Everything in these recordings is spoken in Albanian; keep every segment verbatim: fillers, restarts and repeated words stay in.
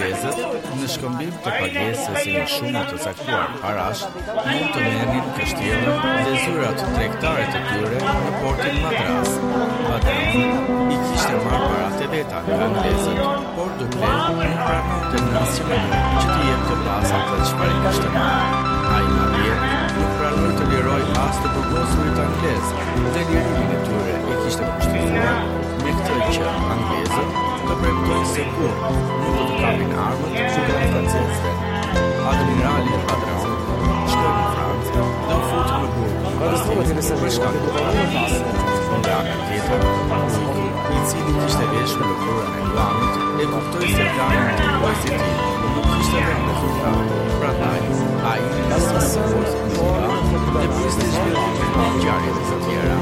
anglezët, në shkëmbim të pagesës së një shume të caktuar parash, mund të merrin kështjellën dhe zyrat tregtare të tyre në portin Madras. Badrauni i kishte marrë paratë e veta nga anglezët, por duke nuk pranonte në asnjë që t'i jepte pasat të çfarë kishte marrë. Ai madje nuk pranoi të liroj as të burgosurit anglez, dhe lirimin e tyre e kishte kushtzuar me këtë që anglezët të premtojnë se kur nuk do të kapin armët kundër francezëve. Admirali Badrauni shkoi në Francë dhe u futi në burg për shkak të pavarësisë. Nga ana tjetër, i cili kishte veshur lëkurën e Guamit e kuptoi se plani i vajzës tij nuk kishte rënë në fund. Prandaj ai nisi sipër dhe priste zhvillimin e ngjarjeve të tjera.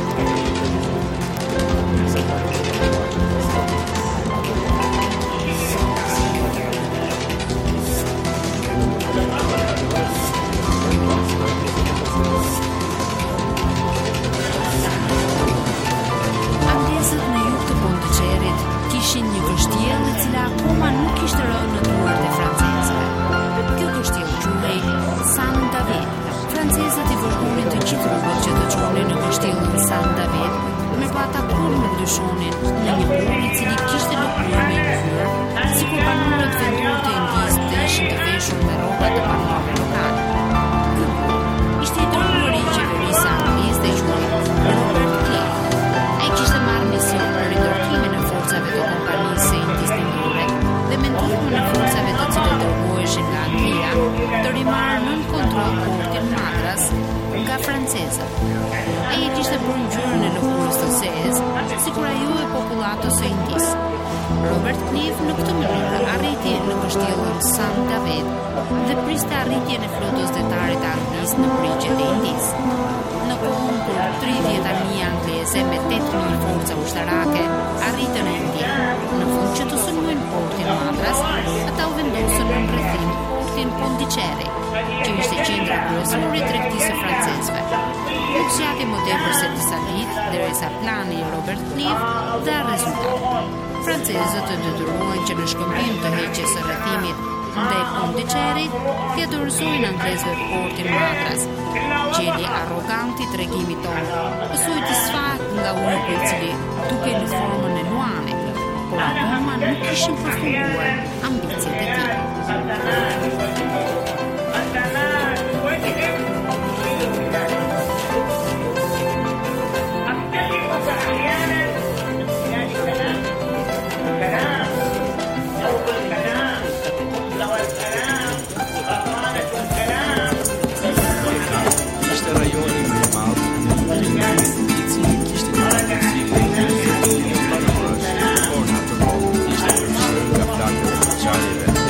Anglezët në jug të Pondiçerit kishin një kështjellë e cila akoma nuk kishte rënë në duart e francezëve. Kjo kështjellë quhej San David. Francezët i vërgunin të gjithë rrugët që të çonin në kështjellën San David, me pa ata kur nuk dyshonin në një burg i cili kishte lëkurë me ngjyrë, sikur banorët vendor të Indisë të ishin të veshur me rroba të banorëve lokal. Ky burg ishte i dërguar i qeverisë angleze dhe quhej Robert Clive. Ai kishte marrë mision për rindërtimin e forcave të kompanisë së Indisë Lindore dhe me ndihmën e forcave të cilët dërgoheshin nga Anglia të rimarrë nën kontroll portin Madras nga francezët. Ai kishte bërë ngjyrën e lëkurës të zezë, sikur ajo e popullatës së Indisë. Robert Clive në këtë mënyrë arriti në kështjellën San David dhe priste arritjen e flotës detare të Anglisë në brigjet e Indisë. Në kohën kur tridhjetë armija angleze me tetë mijë forca ushtarake arritën në Indi, në fund që të sulmojnë portin Madras, ata u vendosën në rrethim portin Pondiçeri, që ishte qendra kryesore e tregtisë së francezëve. U zgjati më tepër se disa ditë derisa plani i Robert Clive dha rezultat. Francezët të detyruan që në shkëmbim të heqjes së rrethimit ndaj Pondiçerit, t'ia dorëzojnë anglezëve portin Madras. Gjeli arrogant i tregimit tonë, pësoi të sfat nga ujku i cili dukej në formën e luanit, por akoma nuk kishin përfunduar ambicjet e tij. Ishte rajoni më i madh në Indë, i cili kishte një potencial të banorësh, por në atë kohë ishte përfshirë nga flakët e qarjeve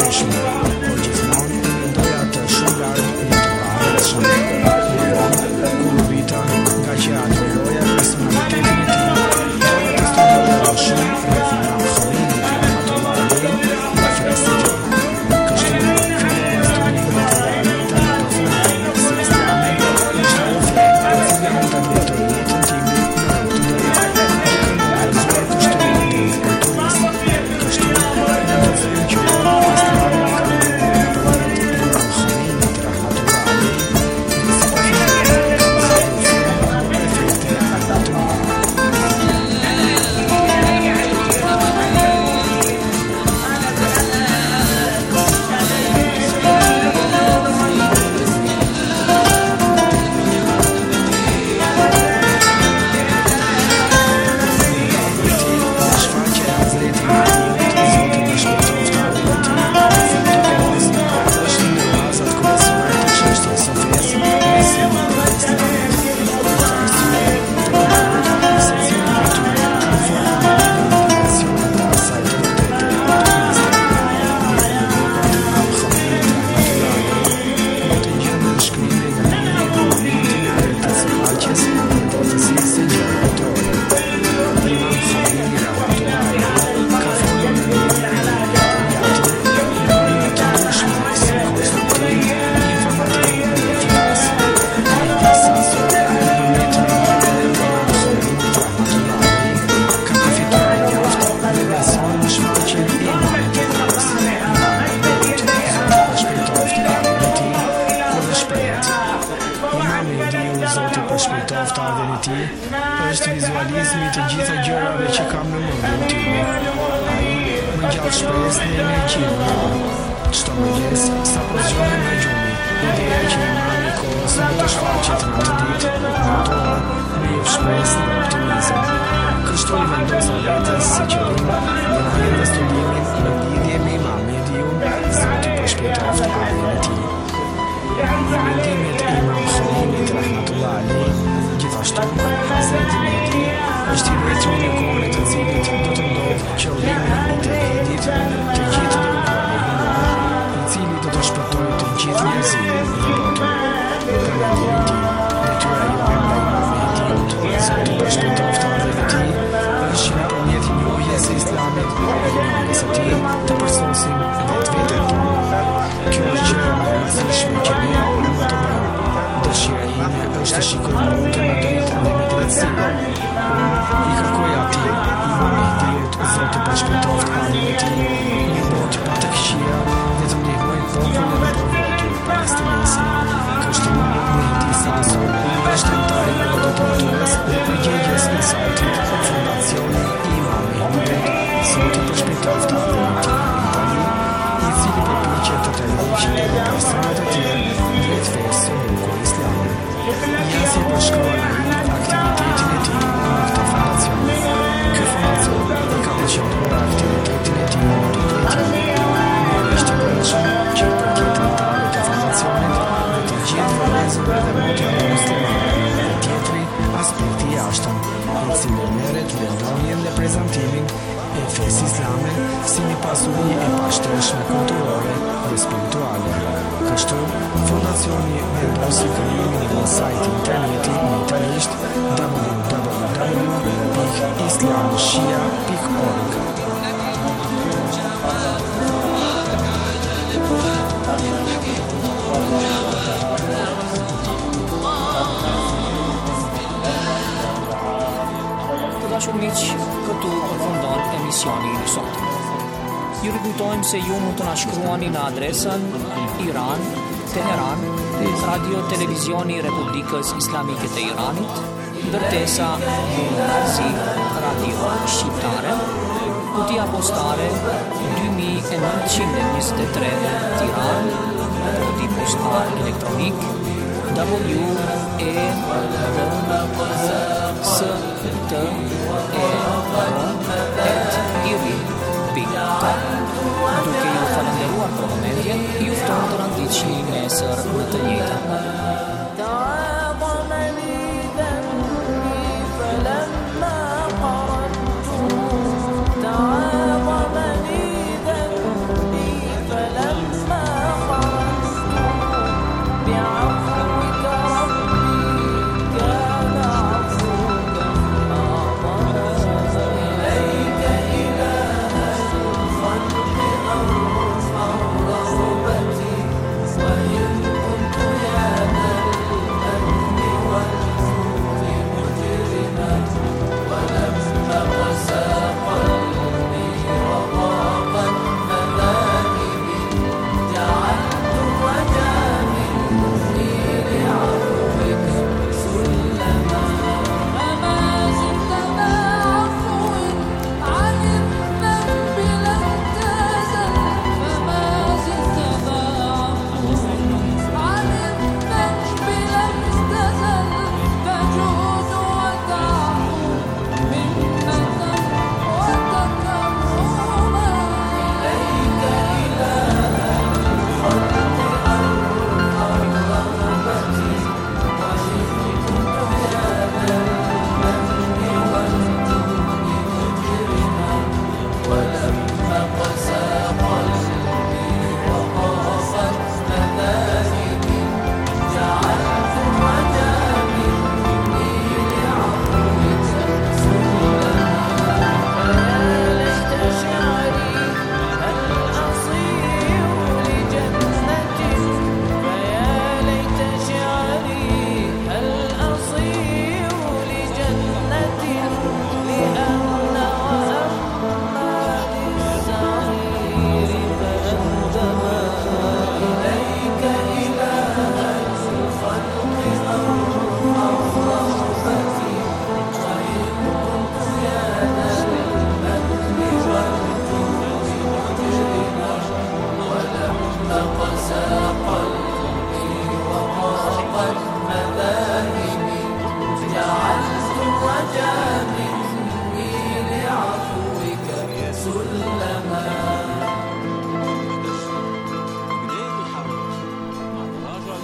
ndryshme, por gjithmonë e mendoja atë shumë larg një të parë kur vita nga që admiroja personalitetin e tij, doja të studioja shumë rreth Imam Khomeini rahmatullahi alaihi dhe festit e tij. Kështu fillova studimet e realita në përfundim se Islami ishte ofruar e cila mund ta ndërtoi jetën time në rrugën e drejtë, duke më udhëzuar kushtimin e kulturës. Kështu ndërthyer që Islami ka ndërtuar nëpërmjet Imam Khomeinit rahmatullahi alaihi dhe si përfundimi ka zgjuar efekte në të mira. Është vizualizmi të gjitha gjërave që kam në mendjen time. Ai më ngjall shpresën e energjinë. Çdo mëngjes, sapo zgjohem nga gjumi, ideja që imami i kohës më të shfaqet në atë ditë, në ato orë, më jep shpresë dhe optimizëm. Kështu i vendosa vetes si qëllim ndjenjën dhe studimin në lidhje me imamin e diun, Zoti përshpejtoft arrin e tij. Mendimet e Imam Khomeinit rahmatullahi alaihi, gjithashtu Hazreti Mehdi është i vetmi në kohën e të cilit do të ndodhë qëllimi i tevhidit të gjithë dërguarve hynor, i cili do të shpëtojë të gjithë njerëzimin në botë. Për mendimin tim, detyra jonë ndaj Imam Mehdiut, Zoti përshpejtoft arrin e tij, është që nëpërmjet njohjes së Islamit dhe njohjes së tij të përsosim vetveten tonë. Kjo është gjë e rëndësishme që ne duhet të bëjmë. Dëshira ime është të shikoj mundën më drejtë dhe me drejtësi. Unë i kërkoj atij Imam Mehdiut, Zoti përshpejtoft arrin e tij, një botë pa të këqija dhe të ndihmoj popullin e përvotur palestinese. Kështu Mehdi Saso është antari i kodotatues dhe përgjegjës i sajtit Fondacioni Imam Mehdiut, Zoti përshpejtoft arrin e tij në Itali, i cili përpiqet të tërheqë edhe personat e tjerë drejt fesë së bukur islame. Jasi e përshkruan ai aktivitetin e tij në këtë fondacion. Ky fondacion i ka përqendruar aktivitetin e tij në rritje. Mirë është të përshëm që i përket anëtarëve të fondacionit dhe të gjithë vëllezërve dhe motrat muslimane. Dhe tjetri aspekti i jashtëm, i cili merret me ndonjën dhe prezantimin e fesë islame si një pasuri e pashtërshme kulturore dhe spirituale. Kështu, fondacioni vendosi krijimin e një sajti interneti në italisht w w w pikë islamshia pikë org. Të dashur miq, këtu përfundon emisioni i sot. Ju rikujtojmë se ju mund të na shkruani në adresën Iran, Teheran, Radio Televizioni Republikës Islamike të Iranit, ndërtesa Munazi Radio Shqiptare, kutia postare dy mijë e nëntëqind e njëzet e tre Tiranë, kodi postar elektronik W E V S T E R at iri punkt com. Duke ju falenderuar për momentin, ju fton të randiqni nesër në të njëjtën. فلا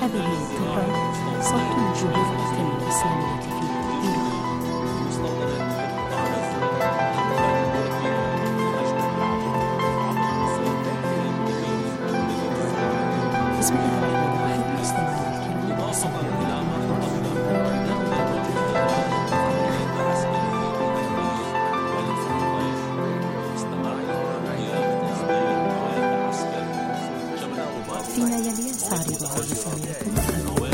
هذه هي طهران صوت الجمهورية الإسلامية في إيران. بسم الله الرحمن الرحيم. استمعوا الكرام. فيما يلي سأعرض على سامعكم